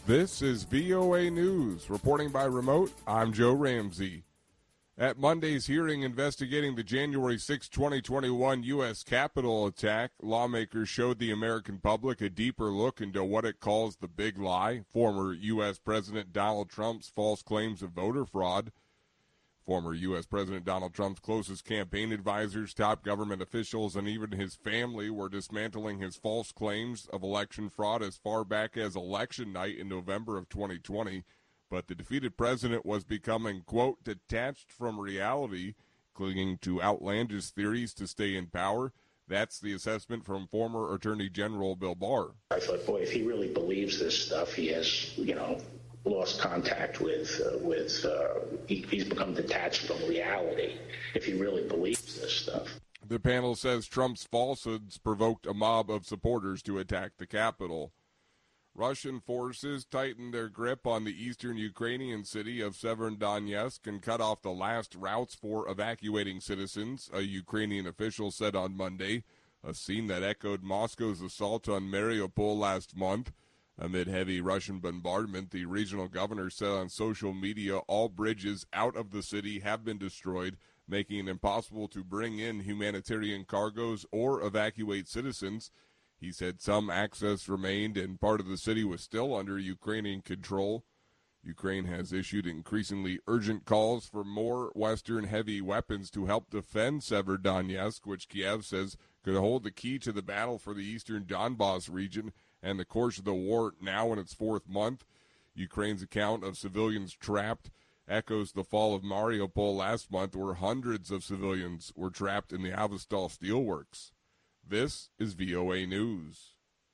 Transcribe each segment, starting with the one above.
This is VOA News. Reporting by remote, I'm Joe Ramsey. At Monday's hearing investigating the January 6, 2021 U.S. Capitol attack, lawmakers showed the American public a deeper look into what it calls the big lie, former U.S. President Donald Trump's false claims of voter fraud. Former U.S. President Donald Trump's closest campaign advisors, top government officials, and even his family were dismantling his false claims of election fraud as far back as election night in November of 2020. But the defeated president was becoming, quote, detached from reality, clinging to outlandish theories to stay in power. That's the assessment from former Attorney General Bill Barr. I thought, boy, if he really believes this stuff, he has, lost contact with he's become detached from reality if he really believes this stuff. The panel says Trump's falsehoods provoked a mob of supporters to attack the Capitol. Russian forces tightened their grip on the eastern Ukrainian city of Severodonetsk and cut off the last routes for evacuating citizens, a Ukrainian official said on Monday, a scene that echoed Moscow's assault on Mariupol last month. Amid heavy Russian bombardment, the regional governor said on social media all bridges out of the city have been destroyed, making it impossible to bring in humanitarian cargoes or evacuate citizens. He said some access remained and part of the city was still under Ukrainian control. Ukraine has issued increasingly urgent calls for more Western heavy weapons to help defend Severodonetsk, which Kiev says could hold the key to the battle for the eastern Donbas region and the course of the war now in its fourth month. Ukraine's account of civilians trapped echoes the fall of Mariupol last month, where hundreds of civilians were trapped in the Azovstal steelworks. This is VOA News.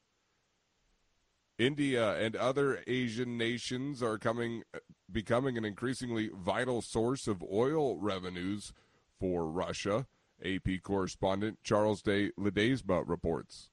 India and other Asian nations are becoming an increasingly vital source of oil revenues for Russia. AP correspondent Charles de Ledesma reports.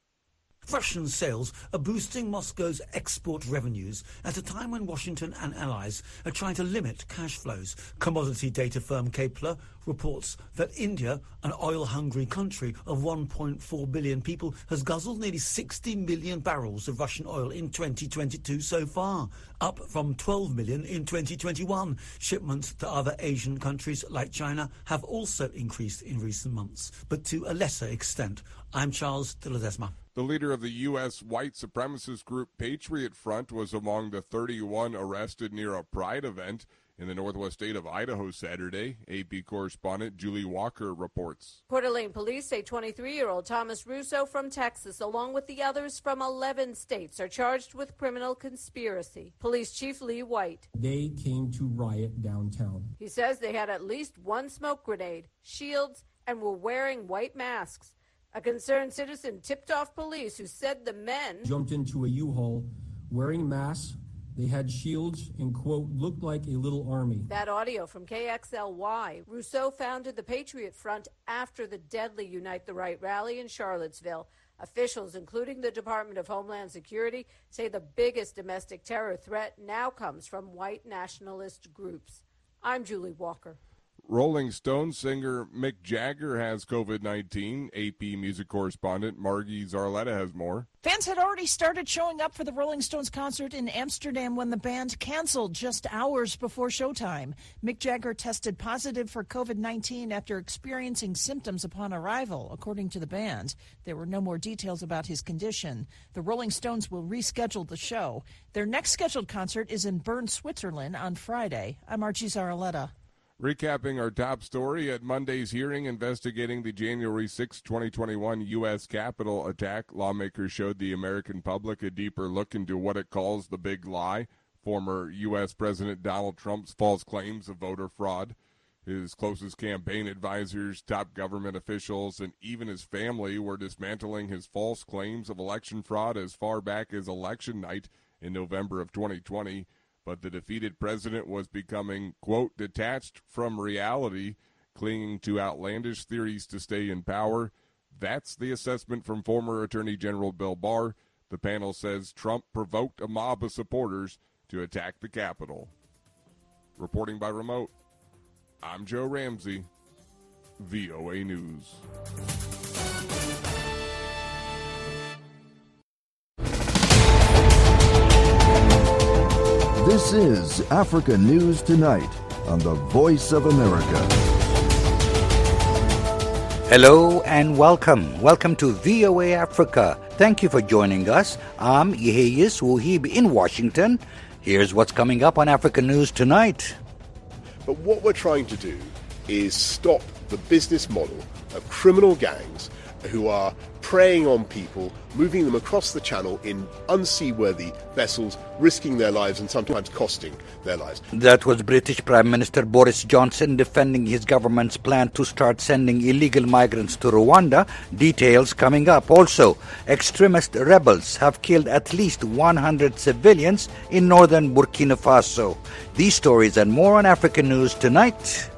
Russian sales are boosting Moscow's export revenues at a time when Washington and allies are trying to limit cash flows. Commodity data firm Kepler reports that India, an oil-hungry country of 1.4 billion people, has guzzled nearly 60 million barrels of Russian oil in 2022 so far, up from 12 million in 2021. Shipments to other Asian countries like China have also increased in recent months, but to a lesser extent. I'm Charles de Ledesma. The leader of the U.S. white supremacist group Patriot Front was among the 31 arrested near a Pride event in the northwest state of Idaho Saturday. AP correspondent Julie Walker reports. Coeur d'Alene police say 23-year-old Thomas Russo from Texas, along with the others from 11 states, are charged with criminal conspiracy. Police Chief Lee White. They came to riot downtown. He says they had at least one smoke grenade, shields, and were wearing white masks. A concerned citizen tipped off police, who said the men jumped into a U-Haul wearing masks. They had shields and, quote, looked like a little army. That audio from KXLY. Rousseau founded the Patriot Front after the deadly Unite the Right rally in Charlottesville. Officials, including the Department of Homeland Security, say the biggest domestic terror threat now comes from white nationalist groups. I'm Julie Walker. Rolling Stones singer Mick Jagger has COVID-19. AP music correspondent Margie Zarletta has more. Fans had already started showing up for the Rolling Stones concert in Amsterdam when the band canceled just hours before showtime. Mick Jagger tested positive for COVID-19 after experiencing symptoms upon arrival, according to the band. There were no more details about his condition. The Rolling Stones will reschedule the show. Their next scheduled concert is in Bern, Switzerland on Friday. I'm Margie Zarletta. Recapping our top story at Monday's hearing investigating the January 6, 2021 U.S. Capitol attack, lawmakers showed the American public a deeper look into what it calls the big lie, former U.S. President Donald Trump's false claims of voter fraud. His closest campaign advisors, top government officials, and even his family were dismantling his false claims of election fraud as far back as election night in November of 2020. But the defeated president was becoming, quote, detached from reality, clinging to outlandish theories to stay in power. That's the assessment from former Attorney General Bill Barr. The panel says Trump provoked a mob of supporters to attack the Capitol. Reporting by remote, I'm Joe Ramsey, VOA News. This is Africa News Tonight on the Voice of America. Hello and welcome. Welcome to VOA Africa. Thank you for joining us. I'm Iheyis Wuhib in Washington. Here's what's coming up on Africa News Tonight. But what we're trying to do is stop the business model of criminal gangs who are preying on people, moving them across the channel in unseaworthy vessels, risking their lives and sometimes costing their lives. That was British Prime Minister Boris Johnson defending his government's plan to start sending illegal migrants to Rwanda. Details coming up. Also, extremist rebels have killed at least 100 civilians in northern Burkina Faso. These stories and more on Africa News Tonight.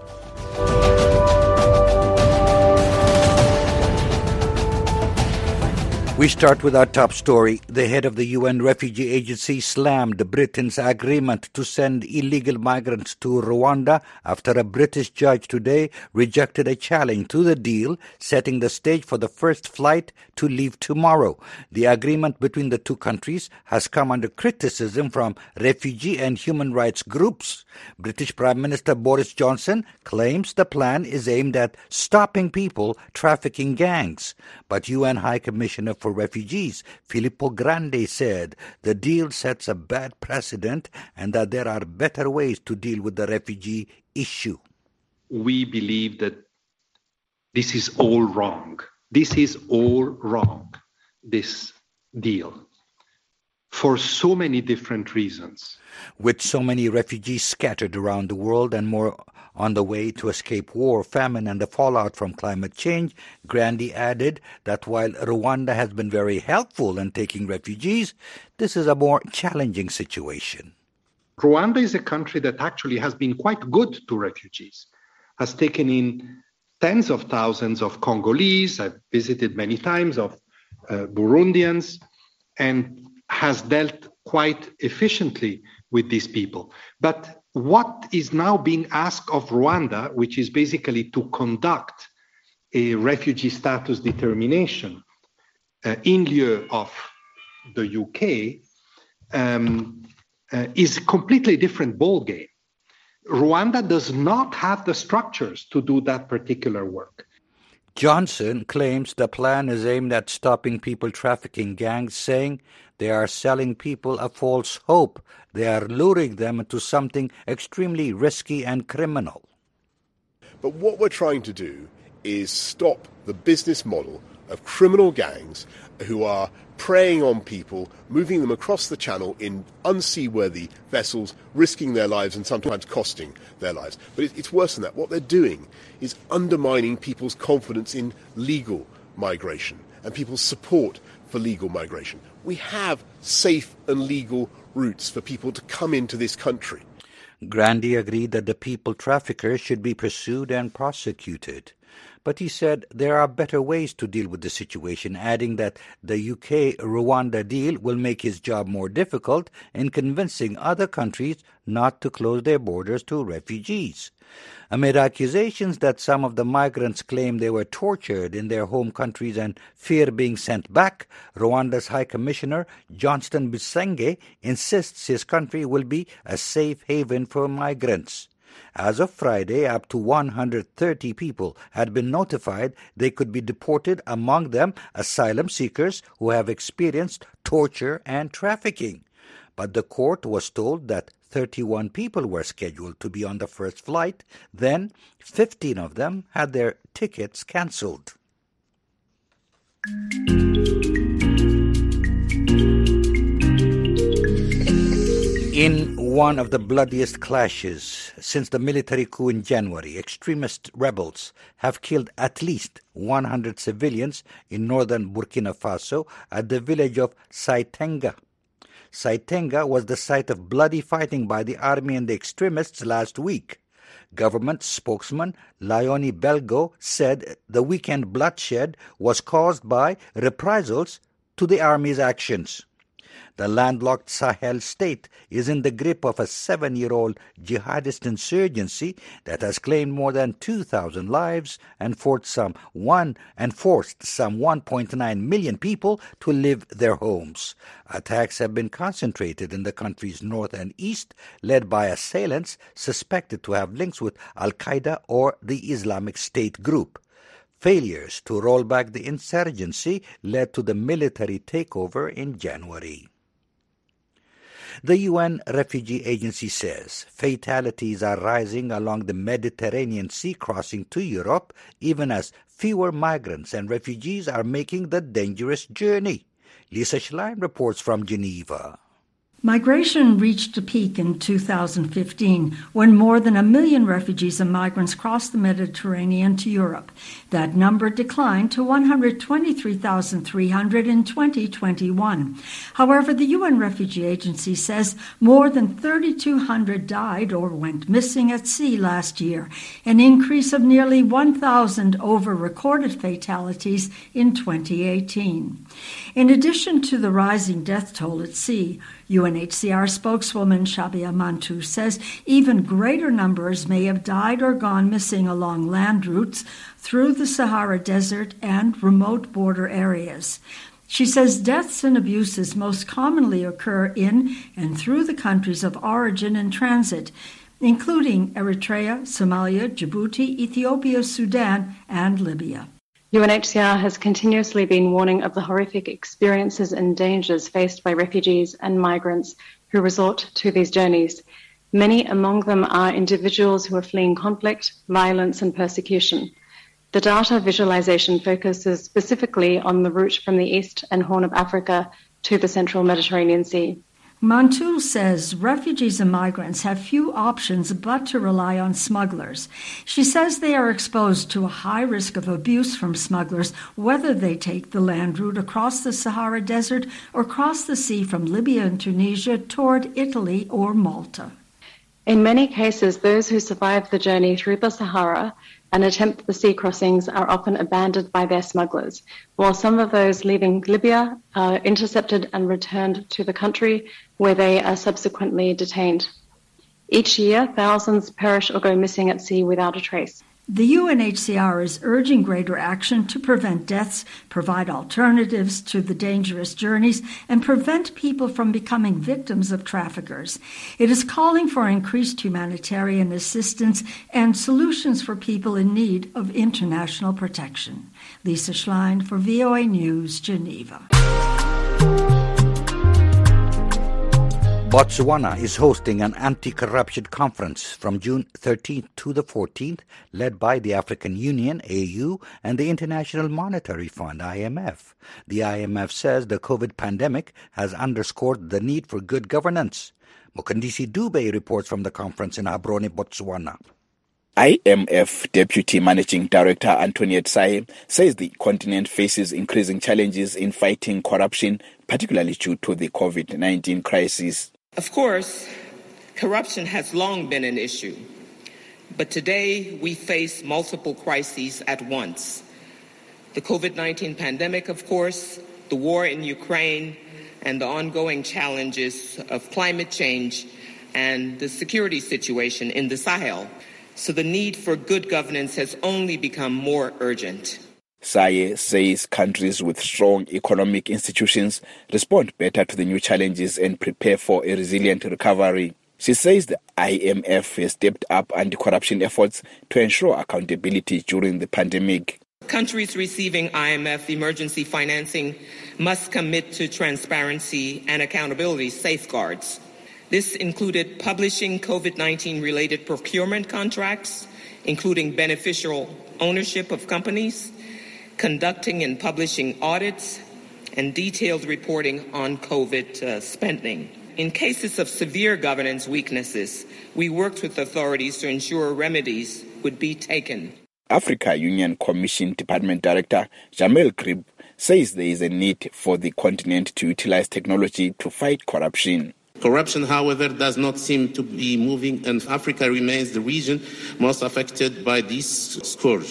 We start with our top story. The head of the UN Refugee Agency slammed Britain's agreement to send illegal migrants to Rwanda after a British judge today rejected a challenge to the deal, setting the stage for the first flight to leave tomorrow. The agreement between the two countries has come under criticism from refugee and human rights groups. British Prime Minister Boris Johnson claims the plan is aimed at stopping people trafficking gangs. But UN High Commissioner for Refugees, Filippo Grandi, said the deal sets a bad precedent and that there are better ways to deal with the refugee issue. We believe that this is all wrong. This is all wrong, this deal, for so many different reasons. With so many refugees scattered around the world and more on the way to escape war, famine, and the fallout from climate change, Grandi added that while Rwanda has been very helpful in taking refugees, this is a more challenging situation. Rwanda is a country that actually has been quite good to refugees, has taken in tens of thousands of Congolese, I've visited many times, of Burundians, and has dealt quite efficiently with these people. But what is now being asked of Rwanda, which is basically to conduct a refugee status determination in lieu of the UK, is a completely different ballgame. Rwanda does not have the structures to do that particular work. Johnson claims the plan is aimed at stopping people trafficking gangs, saying they are selling people a false hope. They are luring them into something extremely risky and criminal. But what we're trying to do is stop the business model of criminal gangs who are preying on people, moving them across the channel in unseaworthy vessels, risking their lives and sometimes costing their lives. But it's worse than that. What they're doing is undermining people's confidence in legal migration and people's support for legal migration. We have safe and legal routes for people to come into this country. Grandi agreed that the people traffickers should be pursued and prosecuted. But he said there are better ways to deal with the situation, adding that the UK-Rwanda deal will make his job more difficult in convincing other countries not to close their borders to refugees. Amid accusations that some of the migrants claim they were tortured in their home countries and fear being sent back, Rwanda's High Commissioner Johnston Busingye insists his country will be a safe haven for migrants. As of Friday, up to 130 people had been notified they could be deported, among them asylum seekers who have experienced torture and trafficking. But the court was told that 31 people were scheduled to be on the first flight. Then 15 of them had their tickets cancelled. In one of the bloodiest clashes since the military coup in January, extremist rebels have killed at least 100 civilians in northern Burkina Faso at the village of Saitenga. Saitenga was the site of bloody fighting by the army and the extremists last week. Government spokesman Leoni Belgo said the weekend bloodshed was caused by reprisals to the army's actions. The landlocked Sahel state is in the grip of a 7-year-old jihadist insurgency that has claimed more than 2,000 lives and forced some 1.9 million people to leave their homes. Attacks have been concentrated in the country's north and east, led by assailants suspected to have links with Al-Qaeda or the Islamic State group. Failures to roll back the insurgency led to the military takeover in January. The UN Refugee Agency says fatalities are rising along the Mediterranean Sea crossing to Europe, even as fewer migrants and refugees are making the dangerous journey. Lisa Schlein reports from Geneva. Migration reached a peak in 2015 when more than 1 million refugees and migrants crossed the Mediterranean to Europe. That number declined to 123,300 in 2021. However, the UN Refugee Agency says more than 3,200 died or went missing at sea last year, an increase of nearly 1,000 over recorded fatalities in 2018. In addition to the rising death toll at sea, UNHCR spokeswoman Shabia Mantou says even greater numbers may have died or gone missing along land routes through the Sahara Desert and remote border areas. She says deaths and abuses most commonly occur in and through the countries of origin and transit, including Eritrea, Somalia, Djibouti, Ethiopia, Sudan, and Libya. UNHCR has continuously been warning of the horrific experiences and dangers faced by refugees and migrants who resort to these journeys. Many among them are individuals who are fleeing conflict, violence, and persecution. The data visualization focuses specifically on the route from the East and Horn of Africa to the central Mediterranean Sea. Mantou says refugees and migrants have few options but to rely on smugglers. She says they are exposed to a high risk of abuse from smugglers, whether they take the land route across the Sahara Desert or cross the sea from Libya and Tunisia toward Italy or Malta. In many cases, those who survive the journey through the Sahara and attempt the sea crossings are often abandoned by their smugglers, while some of those leaving Libya are intercepted and returned to the country where they are subsequently detained. Each year, thousands perish or go missing at sea without a trace. The UNHCR is urging greater action to prevent deaths, provide alternatives to the dangerous journeys, and prevent people from becoming victims of traffickers. It is calling for increased humanitarian assistance and solutions for people in need of international protection. Lisa Schlein for VOA News, Geneva. Botswana is hosting an anti-corruption conference from June 13th to the 14th, led by the African Union, AU, and the International Monetary Fund, IMF. The IMF says the COVID pandemic has underscored the need for good governance. Mokandisi Dube reports from the conference in Gaborone, Botswana. IMF Deputy Managing Director Antoniette Saye says the continent faces increasing challenges in fighting corruption, particularly due to the COVID-19 crisis. Of course, corruption has long been an issue, but today we face multiple crises at once. The COVID-19 pandemic, of course, the war in Ukraine, and the ongoing challenges of climate change and the security situation in the Sahel. So the need for good governance has only become more urgent. Saye says countries with strong economic institutions respond better to the new challenges and prepare for a resilient recovery. She says the IMF has stepped up anti-corruption efforts to ensure accountability during the pandemic. Countries receiving IMF emergency financing must commit to transparency and accountability safeguards. This included publishing COVID-19 related procurement contracts, including beneficial ownership of companies, conducting and publishing audits, and detailed reporting on COVID spending. In cases of severe governance weaknesses, we worked with authorities to ensure remedies would be taken. Africa Union Commission Department Director Jamel Krib says there is a need for the continent to utilize technology to fight corruption. Corruption, however, does not seem to be moving, and Africa remains the region most affected by this scourge.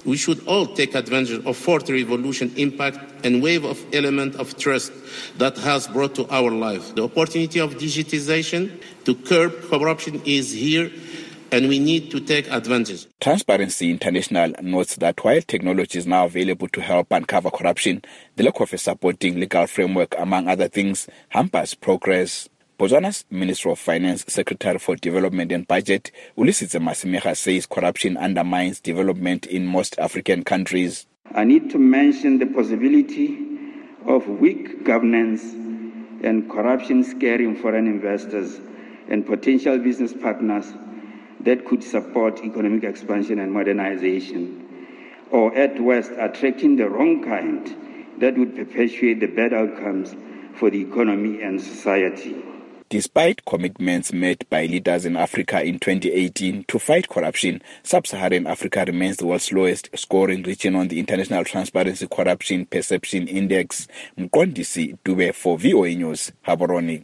We should all take advantage of fourth revolution impact and wave of element of trust that has brought to our life. The opportunity of digitization to curb corruption is here, and we need to take advantage. Transparency International notes that while technology is now available to help uncover corruption, the lack of a supporting legal framework, among other things, hampers progress. Botswana's Minister of Finance, Secretary for Development and Budget, Ulisitse Masemeja, says corruption undermines development in most African countries. I need to mention the possibility of weak governance and corruption scaring foreign investors and potential business partners that could support economic expansion and modernization, or at worst attracting the wrong kind that would perpetuate the bad outcomes for the economy and society. Despite commitments made by leaders in Africa in 2018 to fight corruption, Sub-Saharan Africa remains the world's lowest scoring region on the International Transparency Corruption Perception Index. Mqondisi Dube for VOA News, Gaborone.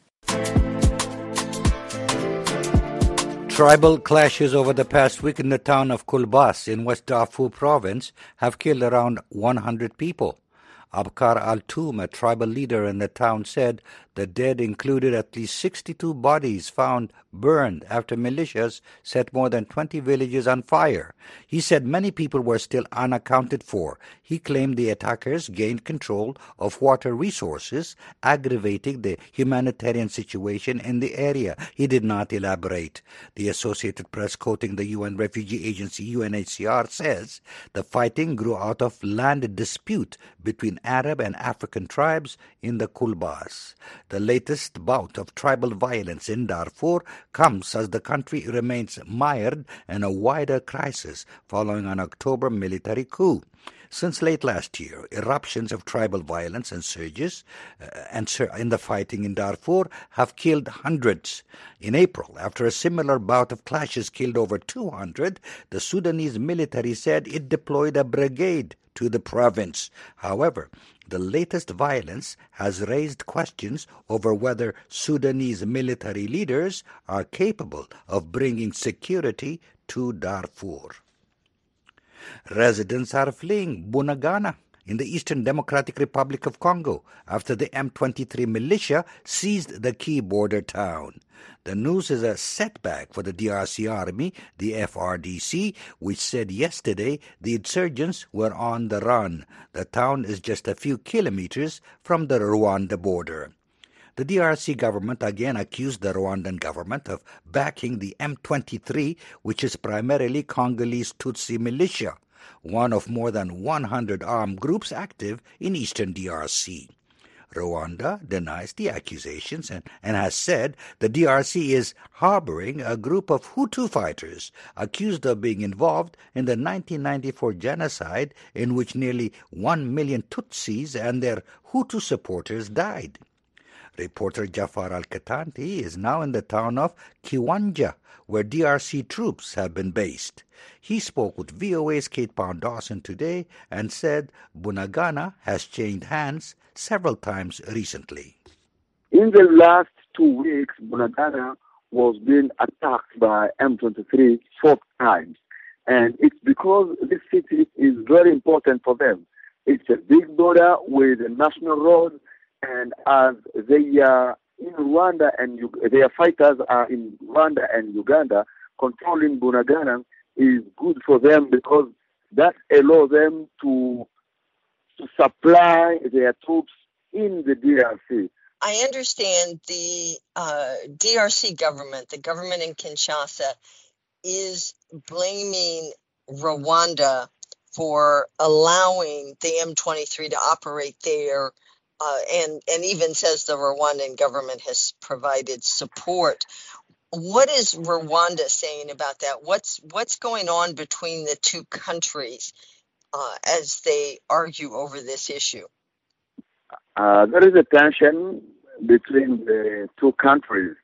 Tribal clashes over the past week in the town of Kulbas in West Darfur province have killed around 100 people. Abkar Al-Toum, a tribal leader in the town, said the dead included at least 62 bodies found burned after militias set more than 20 villages on fire. He said many people were still unaccounted for. He claimed the attackers gained control of water resources, aggravating the humanitarian situation in the area. He did not elaborate. The Associated Press, quoting the UN Refugee Agency UNHCR, says the fighting grew out of land dispute between Arab and African tribes in the Kulbas. The latest bout of tribal violence in Darfur comes as the country remains mired in a wider crisis following an October military coup. Since late last year, eruptions of tribal violence and surges in the fighting in Darfur have killed hundreds. In April, after a similar bout of clashes killed over 200, the Sudanese military said it deployed a brigade to the province. However, the latest violence has raised questions over whether Sudanese military leaders are capable of bringing security to Darfur. Residents are fleeing Bunagana in the Eastern Democratic Republic of Congo after the M23 militia seized the key border town. The news is a setback for the DRC Army, the FRDC, which said yesterday the insurgents were on the run. The town is just a few kilometers from the Rwanda border. The DRC government again accused the Rwandan government of backing the M23, which is primarily Congolese Tutsi militia, one of more than 100 armed groups active in eastern DRC. Rwanda denies the accusations and has said the DRC is harboring a group of Hutu fighters accused of being involved in the 1994 genocide in which nearly 1 million Tutsis and their Hutu supporters died. Reporter Jafar Al-Katanti is now in the town of Kiwanja, where DRC troops have been based. He spoke with VOA's Kate Pound-Dawson today and said Bunagana has changed hands several times recently. In the last 2 weeks, Bunagana was being attacked by M23 4 times. And it's because this city is very important for them. It's a big border with a national road, and as they are in Rwanda and their fighters are in Rwanda and Uganda, controlling Bunagana is good for them because that allows them to supply their troops in the DRC. I understand the DRC government, the government in Kinshasa, is blaming Rwanda for allowing the M23 to operate there, and even says the Rwandan government has provided support. What is Rwanda saying about that? What's going on between the two countries as they argue over this issue? There is a tension between the two countries.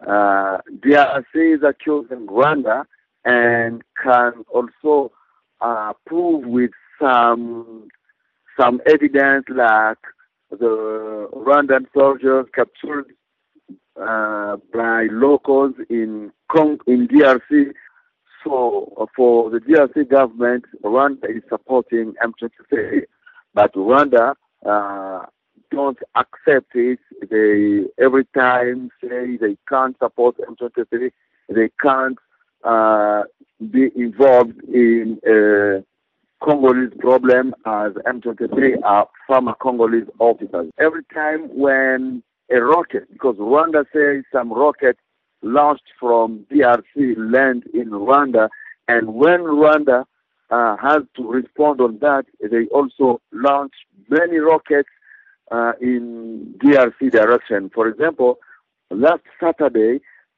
DRC is accusing Rwanda and can also prove with some evidence, like the Rwandan soldiers captured by locals in DRC So for the DRC government, Rwanda is supporting M23, but Rwanda don't accept it. They every time say they can't support M23. They can't be involved in Congolese problem as M23 are former Congolese officers. Every time when a rocket, because Rwanda says some rocket launched from DRC land in Rwanda, and when Rwanda has to respond on that, they also launch many rockets in DRC direction. For example, last Friday,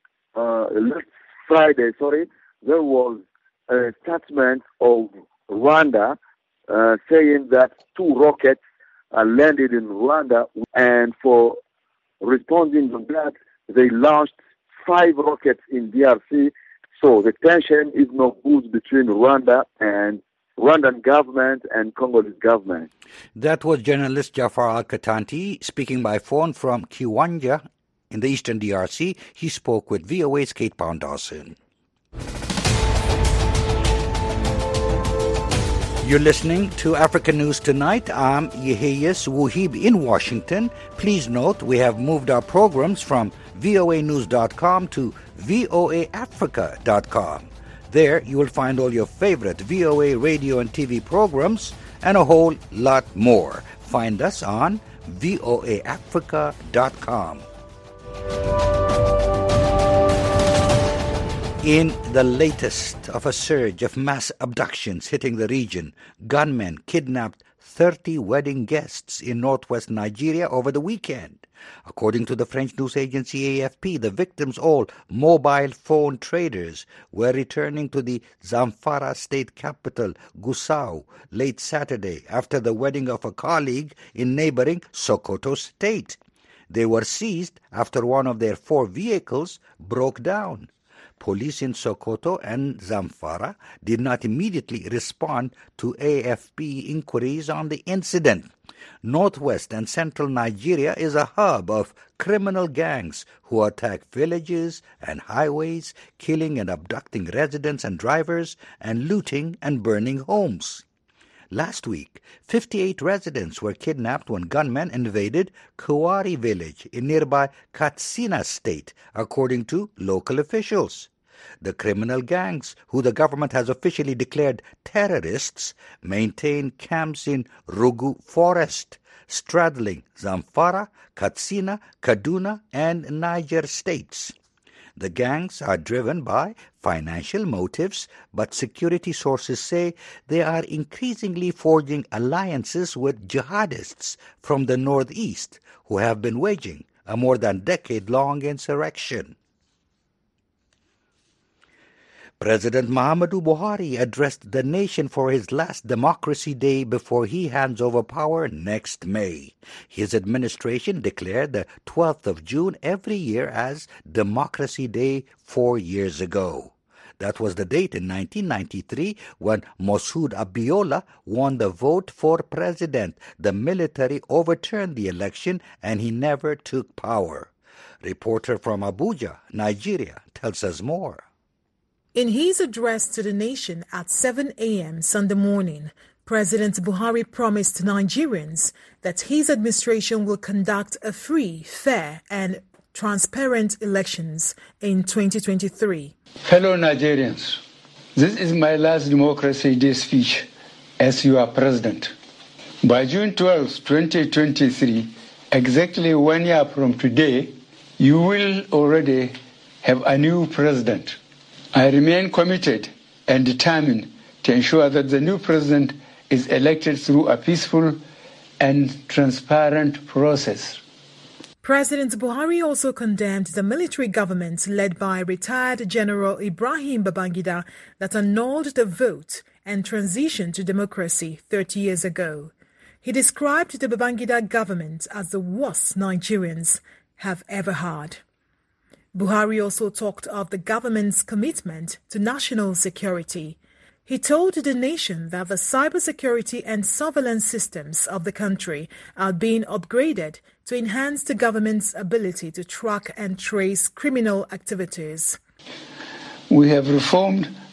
there was a statement of Rwanda saying that 2 rockets landed in Rwanda, and for responding to that, they launched 5 rockets in DRC. So the tension is no good between Rwanda and Rwandan government and Congolese government. That was journalist Jafar Al-Katanti speaking by phone from Kiwanja in the eastern DRC. He spoke with VOA's Kate Pound-Dawson. You're listening to African News Tonight. I'm Yeheyes Wuhib in Washington. Please note we have moved our programs from voanews.com to voaafrica.com. There you will find all your favorite VOA radio and TV programs and a whole lot more. Find us on voaafrica.com. In the latest of a surge of mass abductions hitting the region, gunmen kidnapped 30 wedding guests in northwest Nigeria over the weekend. According to the French news agency AFP, the victims, all mobile phone traders, were returning to the Zamfara state capital, Gusau, late Saturday after the wedding of a colleague in neighboring Sokoto state. They were seized after one of their 4 vehicles broke down. Police in Sokoto and Zamfara did not immediately respond to AFP inquiries on the incident. Northwest and central Nigeria is a hub of criminal gangs who attack villages and highways, killing and abducting residents and drivers, and looting and burning homes. Last week, 58 residents were kidnapped when gunmen invaded Kuwari village in nearby Katsina state, according to local officials. The criminal gangs, who the government has officially declared terrorists, maintain camps in Rugu Forest, straddling Zamfara, Katsina, Kaduna, and Niger states. The gangs are driven by financial motives, but security sources say they are increasingly forging alliances with jihadists from the northeast who have been waging a more than decade-long insurrection. President Muhammadu Buhari addressed the nation for his last Democracy Day before he hands over power next May. His administration declared the 12th of June every year as Democracy Day 4 years ago. That was the date in 1993 when Moshood Abiola won the vote for president. The military overturned the election and he never took power. Reporter from Abuja, Nigeria, tells us more. In his address to the nation at 7 a.m. Sunday morning, President Buhari promised Nigerians that his administration will conduct a free, fair, and transparent elections in 2023. Fellow Nigerians, this is my last Democracy Day speech as your president. By June 12, 2023, exactly 1 year from today, you will already have a new president. I remain committed and determined to ensure that the new president is elected through a peaceful and transparent process. President Buhari also condemned the military government led by retired General Ibrahim Babangida that annulled the vote and transitioned to democracy 30 years ago. He described the Babangida government as the worst Nigerians have ever had. Buhari also talked of the government's commitment to national security. He told the nation that the cybersecurity and surveillance systems of the country are being upgraded to enhance the government's ability to track and trace criminal activities. We have reformed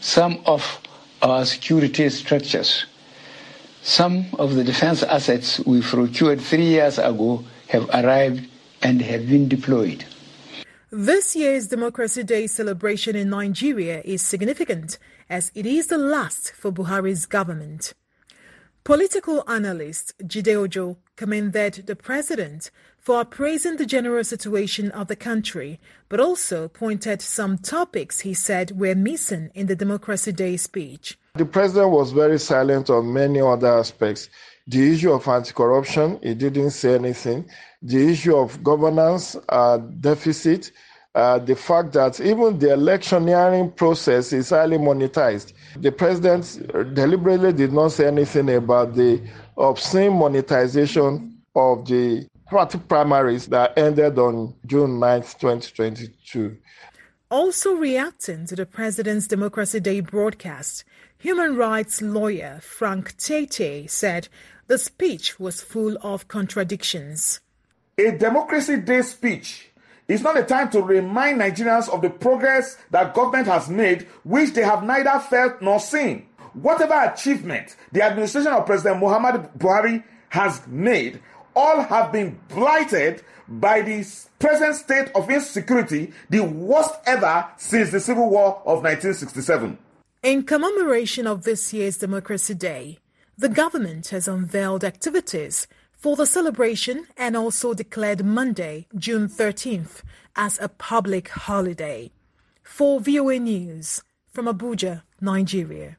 some of our security structures. Some of the defense assets we procured 3 years ago have arrived and have been deployed. This year's Democracy Day celebration in Nigeria is significant as it is the last for Buhari's government. Political analyst Jide Ojo commended the president for appraising the general situation of the country, but also pointed some topics he said were missing in the Democracy Day speech. The president was very silent on many other aspects. The issue of anti-corruption, he didn't say anything. The issue of governance deficit, the fact that even the electioneering process is highly monetized. The president deliberately did not say anything about the obscene monetization of the party primaries that ended on June 9th, 2022. Also reacting to the president's Democracy Day broadcast, human rights lawyer Frank Tete said the speech was full of contradictions. A Democracy Day speech is not a time to remind Nigerians of the progress that government has made, which they have neither felt nor seen. Whatever achievement the administration of President Muhammadu Buhari has made, all have been blighted by the present state of insecurity, the worst ever since the Civil War of 1967. In commemoration of this year's Democracy Day, the government has unveiled activities for the celebration and also declared Monday, June 13th, as a public holiday. For VOA News, from Abuja, Nigeria.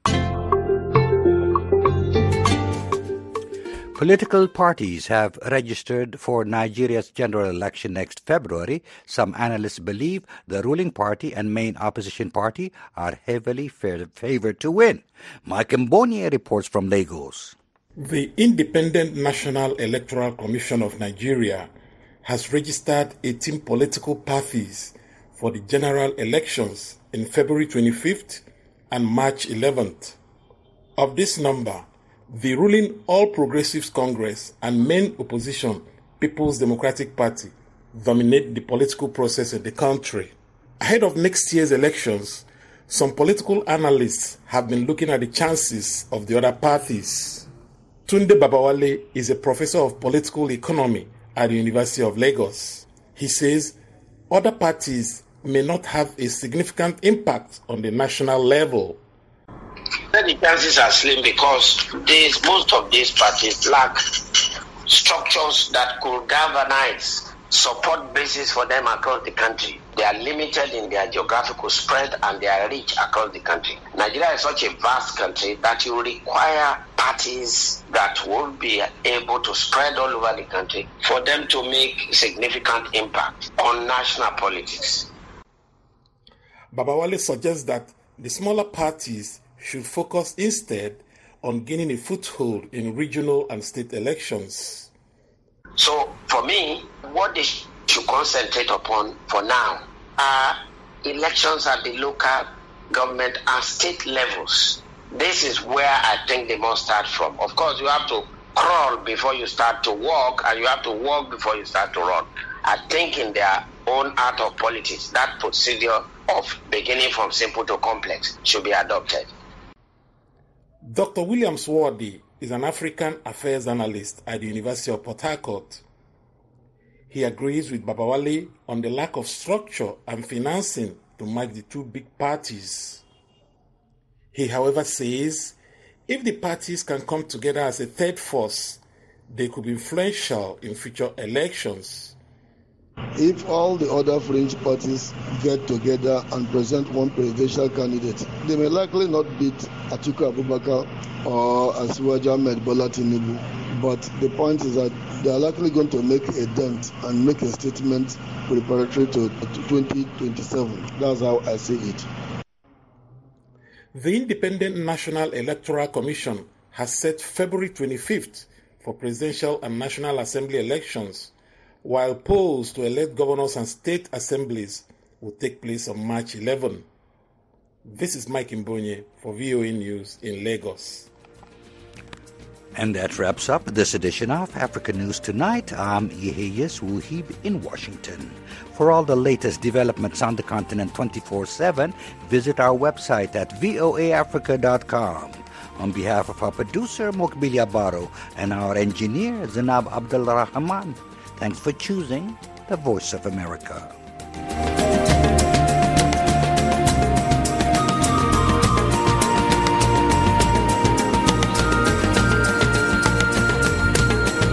Political parties have registered for Nigeria's general election next February. Some analysts believe the ruling party and main opposition party are heavily favored to win. Mike Mbonye reports from Lagos. The Independent National Electoral Commission of Nigeria has registered 18 political parties for the general elections in February 25th and March 11th. Of this number, the ruling All Progressives Congress and main opposition People's Democratic Party dominate the political process in the country. Ahead of next year's elections, some political analysts have been looking at the chances of the other parties. Tunde Babawale is a professor of political economy at the University of Lagos. He says other parties may not have a significant impact on the national level. The chances are slim because most of these parties lack structures that could galvanize support bases for them across the country. They are limited in their geographical spread and their reach across the country. Nigeria is such a vast country that you require parties that will be able to spread all over the country for them to make significant impact on national politics. Babawale suggests that the smaller parties should focus instead on gaining a foothold in regional and state elections. So, for me, what they should concentrate upon for now are elections at the local government and state levels. This is where I think they must start from. Of course, you have to crawl before you start to walk, and you have to walk before you start to run. I think in their own art of politics, that procedure of beginning from simple to complex should be adopted. Dr. William Swardy is an African affairs analyst at the University of Port Harcourt. He agrees with Babawale on the lack of structure and financing to match the two big parties. He, however, says if the parties can come together as a third force, they could be influential in future elections. If all the other fringe parties get together and present one presidential candidate, they may likely not beat Atiku Abubakar or Asiwaju Ahmed Bola Tinubu. But the point is that they are likely going to make a dent and make a statement preparatory to 2027. That's how I see it. The Independent National Electoral Commission has set February 25th for presidential and National Assembly elections, while polls to elect governors and state assemblies will take place on March 11. This is Mike Mbonye for VOA News in Lagos. And that wraps up this edition of Africa News Tonight. I'm Yeheyes Wuhib in Washington. For all the latest developments on the continent 24/7, visit our website at voaafrica.com. On behalf of our producer, Mokbilia Baro, and our engineer, Zinab Abdul Rahman, thanks for choosing the Voice of America.